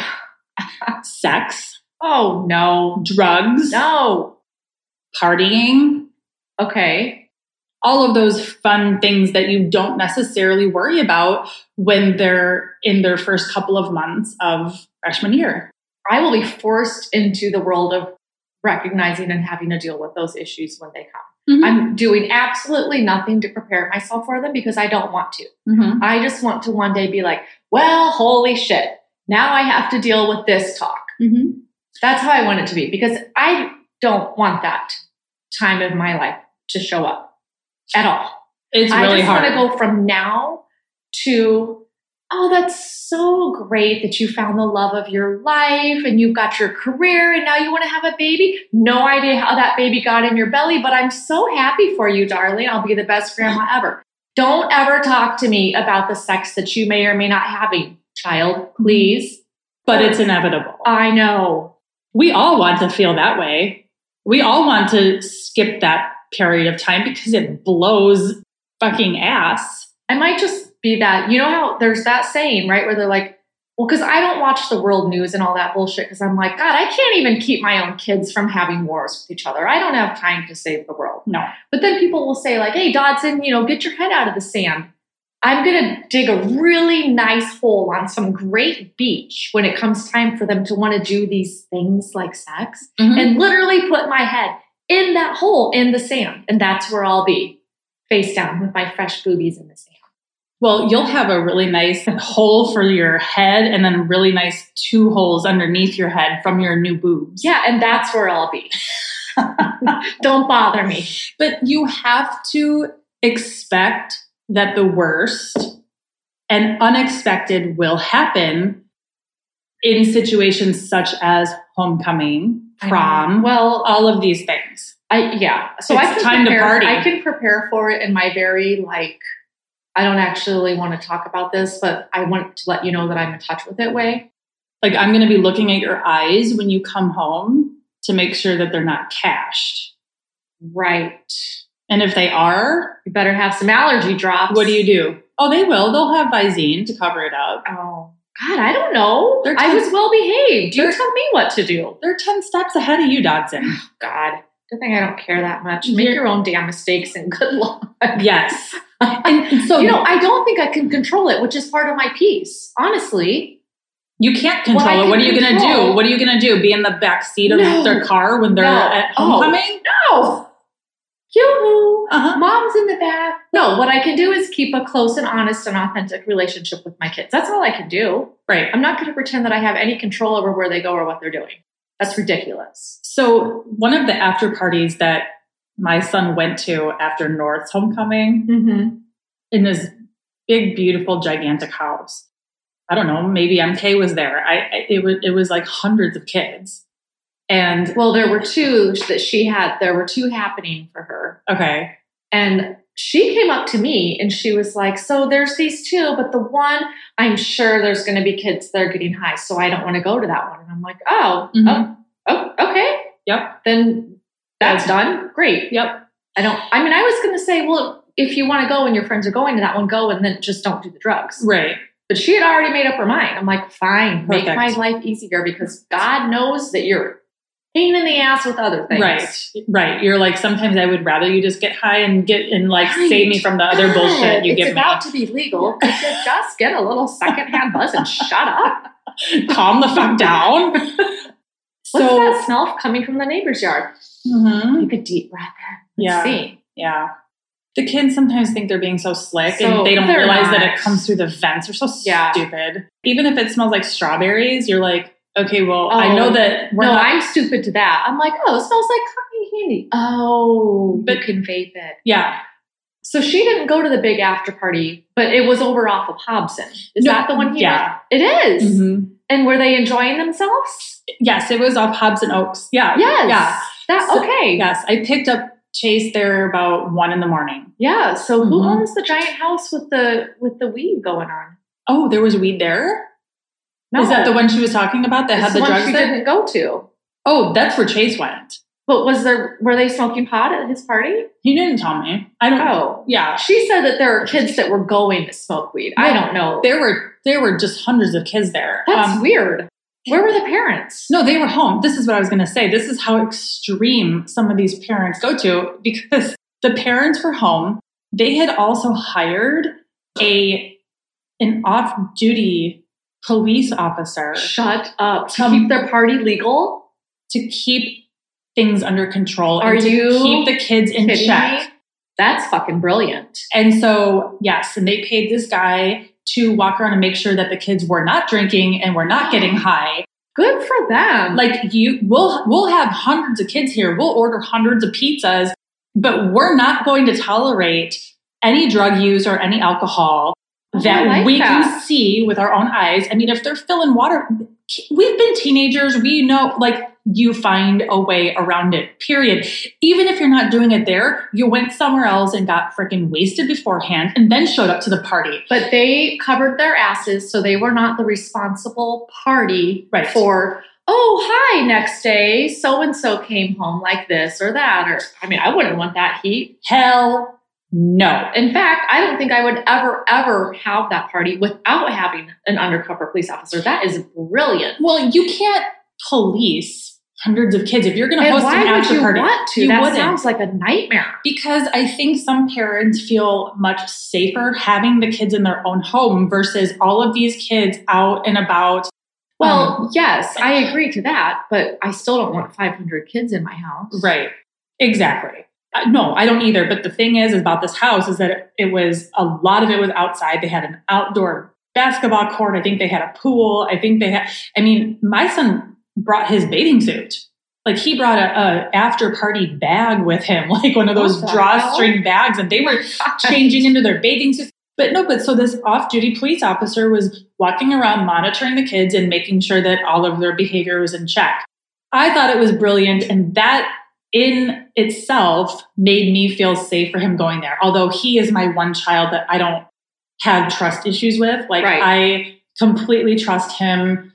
sex, Oh, no. drugs, No. partying, Okay. all of those fun things that you don't necessarily worry about when they're in their first couple of months of freshman year. I will be forced into the world of recognizing and having to deal with those issues when they come. Mhm. I'm doing absolutely nothing to prepare myself for them because I don't want to. Mhm. I just want to one day be like, well, holy shit. Now I have to deal with this talk. Mhm. That's how I want it to be because I don't want that time in my life to show up at all. It's I really just hard. want to go from now to, oh, that's so great that you found the love of your life and you've got your career and now you want to have a baby. No idea how that baby got in your belly, but I'm so happy for you, darling. I'll be the best grandma ever. Don't ever talk to me about the sex that you may or may not having, child, please. But it's inevitable. I know. We all want to feel that way. We all want to skip that period of time because it blows fucking ass. I might just be that, you know how there's that saying, right? Where they're like, well, because I don't watch the world news and all that bullshit because I'm like, God, I can't even keep my own kids from having wars with each other. I don't have time to save the world. No. But then people will say like, hey, Dodson, you know, get your head out of the sand. I'm going to dig a really nice hole on some great beach when it comes time for them to want to do these things like sex Mm-hmm. and literally put my head in that hole in the sand. And that's where I'll be, face down with my fresh boobies in the sand. Well, you'll have a really nice hole for your head and then really nice two holes underneath your head from your new boobs. Yeah, and that's where I'll be. Don't bother me. But you have to expect that the worst and unexpected will happen in situations such as homecoming, prom, Well, all of these things. I yeah. So It's I can time to prepare, party. I can prepare for it in my very like. I don't actually want to talk about this, but I want to let you know that I'm in touch with it way. Like, I'm going to be looking at your eyes when you come home to make sure that they're not cashed. Right. And if they are, You better have some allergy drops. what do you do? Oh, they will. They'll have Visine to cover it up. Oh God, I don't know. They're I ten- was well behaved. You they're- tell me what to do. They're ten steps ahead of you, Dodson. God, good thing I don't care that much. Make You're- your own damn mistakes and good luck. Yes. And so, You know, I don't think I can control it, which is part of my piece. Honestly, you can't control What I it. What are can you going to control- do? What are you going to do? Be in the back seat of No. their car when they're No. at Oh. homecoming? no. Yoo-hoo. Uh-huh. Mom's in the back. No, what I can do is keep a close and honest and authentic relationship with my kids. That's all I can do. Right. I'm not going to pretend that I have any control over where they go or what they're doing. That's ridiculous. So one of the after parties that my son went to after North's homecoming Mm-hmm. in this big, beautiful, gigantic house. I don't know. Maybe M K was there. I, I it was it was like hundreds of kids, and Well, there were two that she had. There were two happening for her. okay, And she came up to me and she was like, so there's these two, but the one, I'm sure there's going to be kids that are getting high. So I don't want to go to that one. And I'm like, oh, Mhm. oh, oh, okay. yep, Then that's done. Great. yep, I don't, I mean, I was going to say, well, if you want to go and your friends are going to that one, go and then just don't do the drugs. right, But she had already made up her mind. I'm like, fine, make Perfect. my life easier because God knows that you're a pain in the ass with other things. right, right. You're like, sometimes I would rather you just get high and get and like Right. save me from the other bullshit you it's give about to be legal. Could you just get a little secondhand buzz and shut up? me. Calm the fuck down. What's So that smell coming from the neighbor's yard? mhm, Take a deep breath in. Yeah. Let's see. yeah. The kids sometimes think they're being so slick So and they don't they're realize that not. it comes through the vents. They're so Yeah. stupid. Even if it smells like strawberries, you're like, okay, well, Oh, I know that we're no, not. I'm stupid to that. I'm like, oh, it smells like cotton candy. Oh, But- you can vape it. yeah. So she didn't go to the big after party, but it was over off of Hobson. Is No, that the one? He yeah. went? It is. Mhm. And were they enjoying themselves? Yes, it was off Hobson Oaks. Yeah. Yes. Yeah. That So- okay. Yes. I picked up Chase there about one in the morning. Yeah. So who Mhm. owns the giant house with the with the weed going on? Oh, there was weed there? No. Is that the one she was talking about that It's had the, the one drugs she there? didn't go to? Oh, that's where Chase went. But was there were they smoking pot at his party? He didn't tell me. I don't know. Oh. Yeah. She said that there are kids that were going to smoke weed. I don't know. There were there were just hundreds of kids there. That's Um, weird. Where were the parents? No, they were home. This is what I was going to say. This is how extreme some of these parents go to because the parents were home. They had also hired a an off-duty police officer Shut up. To Um, keep their party legal? to keep things under control Are and to you keep the kids in Kidding check. me? That's fucking brilliant. And so, yes, and they paid this guy to walk around and make sure that the kids were not drinking and were not getting high. Good for them. Like you, we'll we'll have hundreds of kids here. We'll order hundreds of pizzas, but we're not going to tolerate any drug use or any alcohol Oh, that I like we that. can see with our own eyes. I mean, if they're filling water, we've been teenagers. We know, like, you find a way around it, period. Even if you're not doing it there, you went somewhere else and got freaking wasted beforehand and then showed up to the party. But they covered their asses, so they were not the responsible party Right. for oh, hi, next day, so-and-so came home like this or that. Or, I mean, I wouldn't want that heat. Hell no. In fact, I don't think I would ever, ever have that party without having an undercover police officer. That is brilliant. Well, you can't police hundreds of kids. If you're going to host why an would after you party, want to? you That wouldn't. sounds like a nightmare. Because I think some parents feel much safer having the kids in their own home versus all of these kids out and about. Well, um, yes, I agree to that, but I still don't want five hundred kids in my house. Right. Exactly. Uh, no, I don't either. But the thing is, is about this house is that it, it was, a lot of it was outside. They had an outdoor basketball court. I think they had a pool. I think they had, I mean, my son brought his bathing suit. Like he brought a, a after party bag with him, like one of those What the drawstring bags, and they were changing into their bathing suits. But no, but so this off-duty police officer was walking around monitoring the kids and making sure that all of their behavior was in check. I thought it was brilliant, and that in itself made me feel safe for him going there. Although he is my one child that I don't have trust issues with. Like Right. I completely trust him.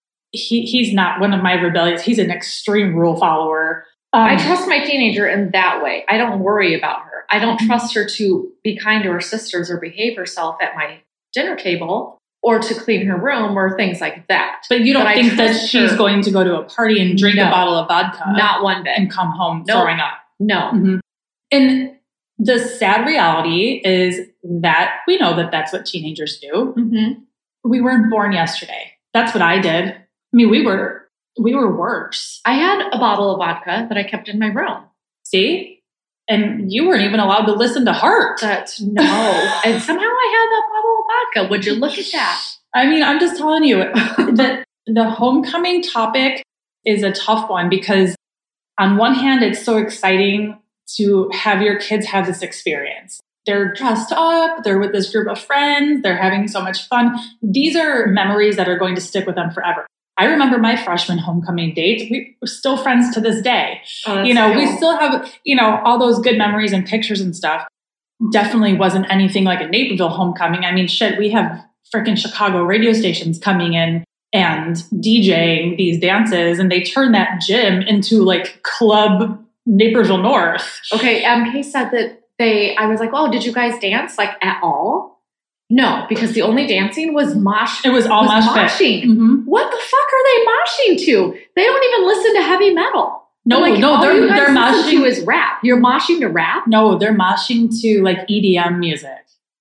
He he's not one of my rebellious. He's an extreme rule follower. Um, I trust my teenager in that way. I don't worry about her. I don't trust her to be kind to her sisters or behave herself at my dinner table or to clean her room or things like that. But you don't But I think that trust she's her. going to go to a party and drink No. a bottle of vodka Not one bit. and come home Nope. throwing up? No. Mhm. And the sad reality is that we know that that's what teenagers do. Mm-hmm. We weren't born yesterday. That's what I did. I mean, we were we were worse. I had a bottle of vodka that I kept in my room. See? And you weren't even allowed to listen to Heart. That no. And somehow I had that bottle of vodka. Would you look at that? I mean, I'm just telling you that the homecoming topic is a tough one because on one hand, it's so exciting to have your kids have this experience. They're dressed up, they're with this group of friends, they're having so much fun. These are memories that are going to stick with them forever. I remember my freshman homecoming date. We were still friends to this day. Oh, You know, we cool. still have, you know, all those good memories and pictures and stuff. Definitely wasn't anything like a Naperville homecoming. I mean, shit, we have freaking Chicago radio stations coming in and DJing these dances, and they turn that gym into like Club Naperville North. Okay, M K said that they, I was like, oh, did you guys dance like at all? No, because the only dancing was mosh. It was all was mosh pit. moshing. Mhm. What the fuck are they moshing to? They don't even listen to heavy metal. No, like, no, all they're you guys they're listen to moshing. is rap. You're moshing to rap? No, they're moshing to like E D M music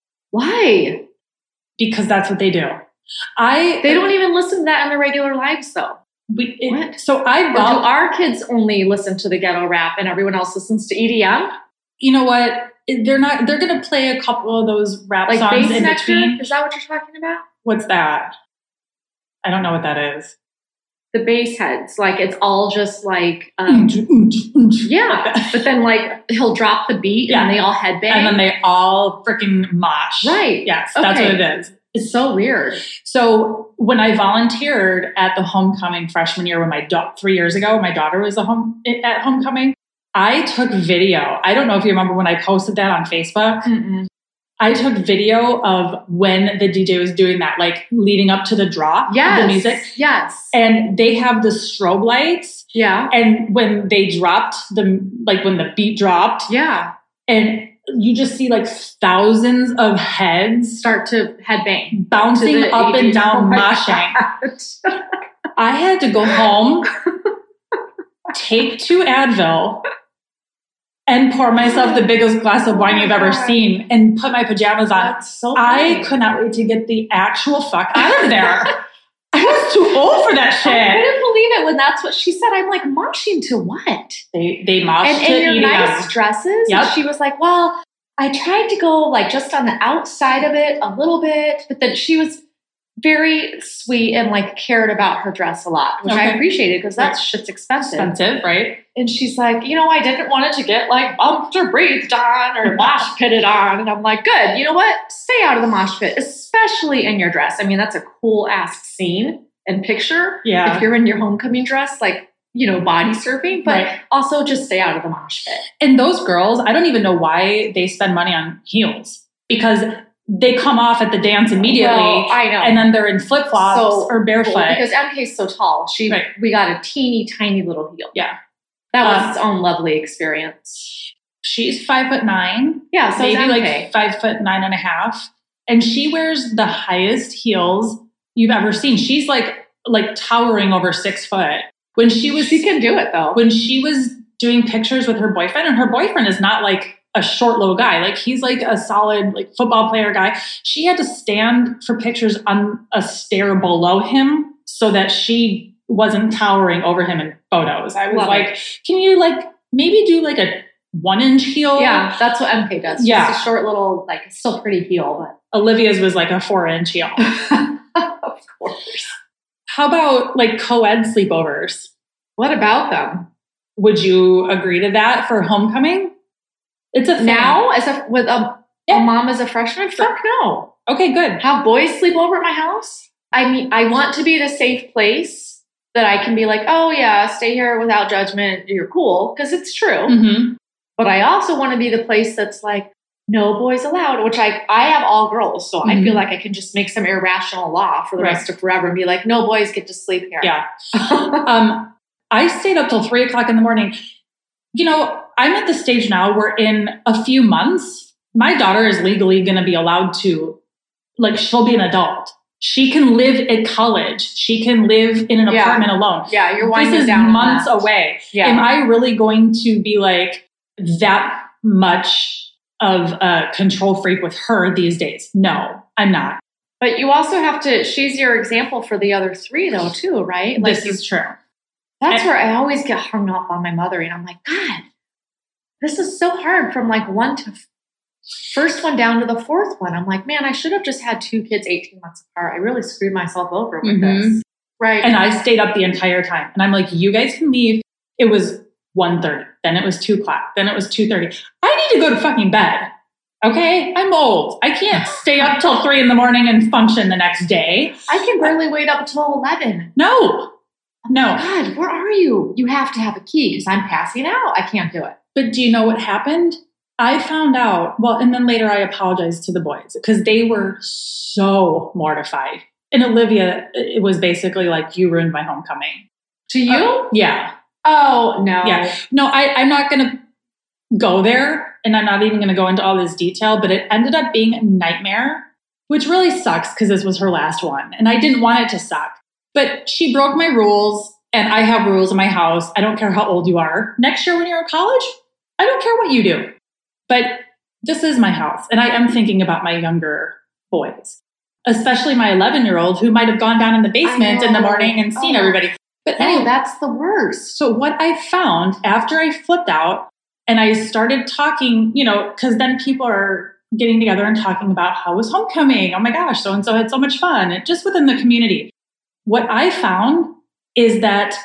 Why? because that's what they do. I They don't even listen to that in their regular lives, though. We, it, What? So I Or do brought. our kids only listen to the ghetto rap and everyone else listens to E D M? You know what? They're not. They're going to play a couple of those rap Like songs Bass in Nectar? between. Is that what you're talking about? What's that? I don't know what that is. The bass heads. Like, it's all just like, um, yeah. But then, like, he'll drop the beat Yeah. and they all headbang. And then they all freaking mosh. Right. Yes, that's Okay. what it is. It's so weird. So when I volunteered at the homecoming freshman year, when my da- three years ago, my daughter was a home at homecoming, I took video. I don't know if you remember when I posted that on Facebook. Mm-mm. I took video of when the D J was doing that, like leading up to the drop Yes. of the music. Yes. And they have the strobe lights. Yeah. And when they dropped the, like when the beat dropped, Yeah. and you just see like thousands of heads Start to headbang. bouncing To the up and eighties. down, Oh my moshing. God. I had to go home, take two Advil, and pour myself the biggest glass of wine you've ever seen and put my pajamas on. That's so I funny. could not wait to get the actual fuck out of there. I was too old for that I shit. couldn't believe it when that's what she said. I'm like, moshing to what? They they moshed And to in your E D M. nice dresses. Yep. And she was like, well, I tried to go like just on the outside of it a little bit, but then she was very sweet and like cared about her dress a lot, which I Okay. appreciated because that shit's expensive. Expensive, right? And she's like, you know, I didn't want it to get like bumped or breathed on or mosh pitted on. And I'm like, good. You know what? Stay out of the mosh pit, especially in your dress. I mean, that's a cool ass scene and picture. Yeah. If you're in your homecoming dress, like, you know, body surfing, but Right. also just stay out of the mosh pit. And those girls, I don't even know why they spend money on heels. Because they come off at the dance immediately. Well, I know. And then they're in flip flops So or barefoot. cool, because M K's so tall. She Right. we got a teeny tiny little heel. Yeah. That was Um, its own lovely experience. She's five foot nine, Yeah, so maybe is M K. like five foot nine and a half. And she wears the highest heels you've ever seen. She's like, like towering over six foot. When she was, She can do it though. when she was doing pictures with her boyfriend, and her boyfriend is not like a short little guy. Like he's like a solid like football player guy. She had to stand for pictures on a stair below him so that she wasn't towering over him in photos. I was Love like, it. can you like maybe do like a one inch heel? Yeah, that's what M K does. Yeah. Just a short little, like, still pretty heel, Olivia's was like a four inch heel. but of course. How about like co-ed sleepovers? What about them? Would you agree to that for homecoming? It's a thing. Now, as a with a, Yeah. a mom as a freshman? Fuck no. Okay, good. Have boys sleep over at my house? I mean, I want to be the safe place that I can be like, oh yeah, stay here without judgment. You're cool, because it's true. Mm-hmm. But I also want to be the place that's like, no boys allowed, which I I have all girls, so I Mhm. feel like I can just make some irrational law for the Right. rest of forever and be like, no boys get to sleep here. Yeah. Um, I stayed up till three o'clock in the morning. You know, I'm at the stage now where in a few months, my daughter is legally going to be allowed to, like, she'll be an adult. She can live at college. She can live in an Yeah. apartment alone. Yeah, you're winding This is down on months that. away. Yeah. Am I really going to be like that much of a control freak with her these days? No, I'm not. But you also have to, she's your example for the other three though, too, right? Like This you, is true. that's I- where I always get hung up on my mother. And I'm like, God, this is so hard from like one to f- first one down to the fourth one. I'm like, man, I should have just had two kids eighteen months apart. I really screwed myself over with Mhm. this. Right. And I stayed up the entire time. And I'm like, you guys can leave. It was one thirty. Then it was two o'clock. Then it was two thirty. I need to go to fucking bed. Okay? I'm old. I can't stay up till three in the morning and function the next day. I can barely wait up until eleven. No. No. God, where are you? You have to have a key because I'm passing out. I can't do it. But do you know what happened? I found out, well, and then later I apologized to the boys because they were so mortified. And Olivia, it was basically like, you ruined my homecoming. To you? Uh, yeah. Oh, no. Yeah. No, I, I'm not going to go there, and I'm not even going to go into all this detail, but it ended up being a nightmare, which really sucks because this was her last one. And I didn't want it to suck. But she broke my rules, and I have rules in my house. I don't care how old you are. Next year when you're in college, I don't care what you do. But this is my house, and I am thinking about my younger boys, especially my eleven-year-old who might have gone down in the basement in the morning and seen Oh. everybody. But Oh, anyway, that's the worst. so what I found after I flipped out and I started talking, you know, because then people are getting together and talking about how was homecoming. Oh my gosh, so-and-so had so much fun. And just within the community. What I found is that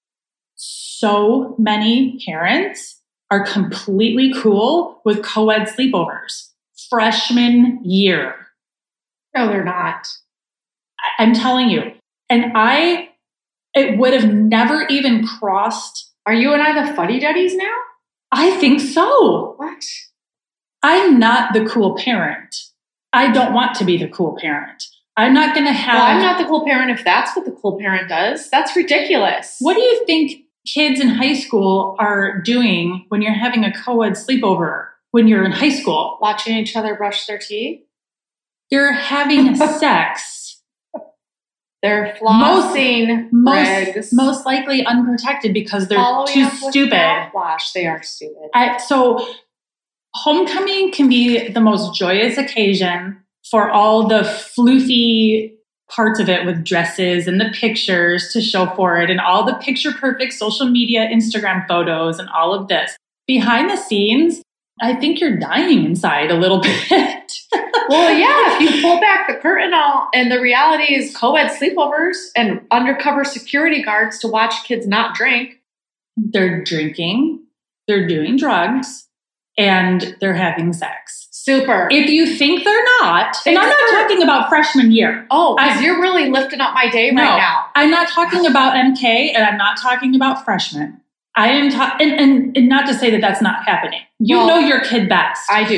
so many parents are completely cool with co-ed sleepovers. Freshman year. No, they're not. I- I'm telling you. And I, it would have never even crossed. Are you and I the fuddy-duddies now? I think so. What? I'm not the cool parent. I don't want to be the cool parent. I'm not going to have. Well, I'm not the cool parent if that's what the cool parent does. That's ridiculous. What do you think kids in high school are doing when you're having a co-ed sleepover when you're in high school? Watching each other brush their teeth? They're having sex. They're flossing, Most, Briggs. most likely unprotected because they're Following too up with stupid. mouthwash. They are stupid. I, so homecoming can be the most joyous occasion for all the floofy parts of it with dresses and the pictures to show for it and all the picture perfect social media, Instagram photos and all of this. Behind the scenes, I think you're dying inside a little bit. Well, yeah, if you pull back the curtain all, and the reality is co-ed sleepovers and undercover security guards to watch kids not drink. They're drinking, they're doing drugs, and they're having sex. Super. If you think they're not, and I'm not They're- talking about freshman year. oh, because I- you're really lifting up my day No. right now. I'm not talking about M K, and I'm not talking about freshmen. I am, ta- and, and and not to say that that's not happening. You Well, know your kid best. I do.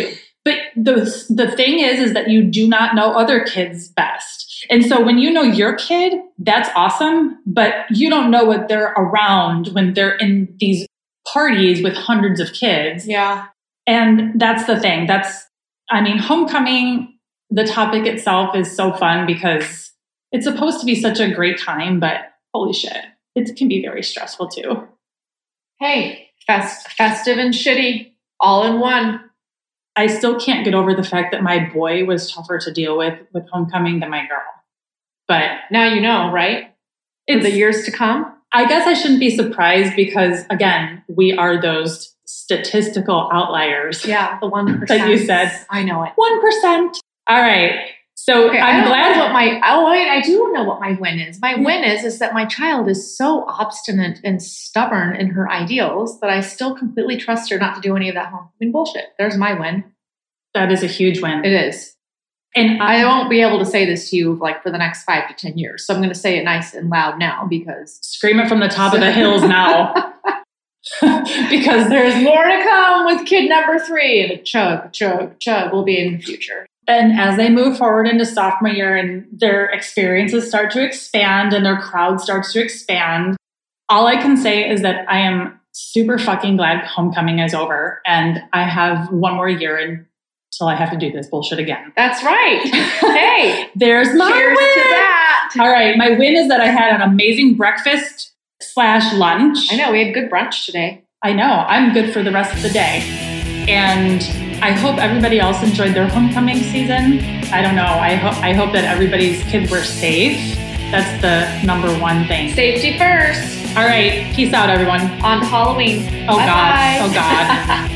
But the, the thing is, is that you do not know other kids best. And so when you know your kid, that's awesome, but you don't know what they're around when they're in these parties with hundreds of kids. Yeah. And that's the thing. That's, I mean, homecoming, the topic itself is so fun because it's supposed to be such a great time, but holy shit, it can be very stressful too. Hey, fest, festive and shitty, all in one. I still can't get over the fact that my boy was tougher to deal with with homecoming than my girl. But now you know, right? For the years to come. I guess I shouldn't be surprised because, again, we are those statistical outliers. Yeah, the one percent. That you said. I know it. one percent. All right. So okay, I'm I don't glad. know what my, oh, wait, I do know what my win is. My win is, is that my child is so obstinate and stubborn in her ideals that I still completely trust her not to do any of that homecoming bullshit. There's my win. That is a huge win. It is. And I won't be able to say this to you like for the next five to ten years. So I'm going to say it nice and loud now because scream it from the top of the hills now. Because there's more to come with kid number three, and a chug, chug, chug will be in the future. And as they move forward into sophomore year and their experiences start to expand and their crowd starts to expand, all I can say is that I am super fucking glad homecoming is over and I have one more year until I have to do this bullshit again. That's right. Hey, there's my cheers win. to that. All right, my win is that I had an amazing breakfast slash lunch. I know, we had good brunch today. I know, I'm good for the rest of the day. And I hope everybody else enjoyed their homecoming season. I don't know. I, ho- I hope that everybody's kids were safe. That's the number one thing. Safety first. All right. Peace out, everyone. On to Halloween. Oh, Bye-bye. God. Oh, God.